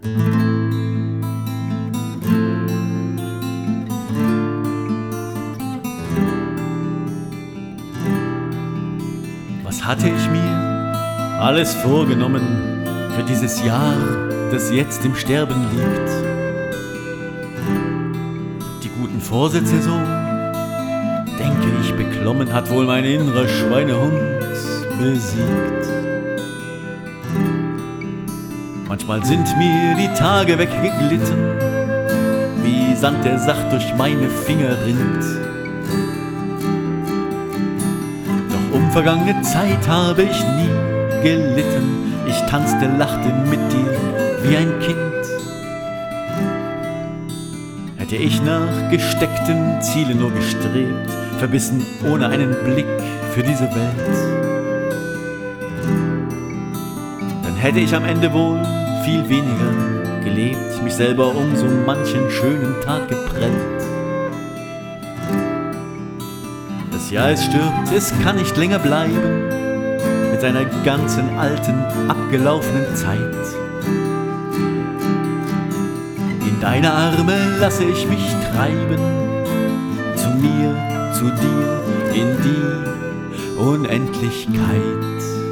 Was hatte ich mir alles vorgenommen für dieses Jahr, das jetzt im Sterben liegt? Die guten Vorsätze so, denke ich, beklommen hat wohl mein innerer Schweinehund besiegt. Manchmal sind mir die Tage weggeglitten, wie Sand, der sacht durch meine Finger rinnt. Doch um vergangene Zeit habe ich nie gelitten. Ich tanzte, lachte mit dir wie ein Kind. Hätte ich nach gesteckten Zielen nur gestrebt, verbissen ohne einen Blick für diese Welt, dann hätte ich am Ende wohl viel weniger gelebt, mich selber um so manchen schönen Tag geprellt. Das Jahr, es stirbt, es kann nicht länger bleiben, mit seiner ganzen alten, abgelaufenen Zeit. In deine Arme lasse ich mich treiben, zu mir, zu dir, in die Unendlichkeit.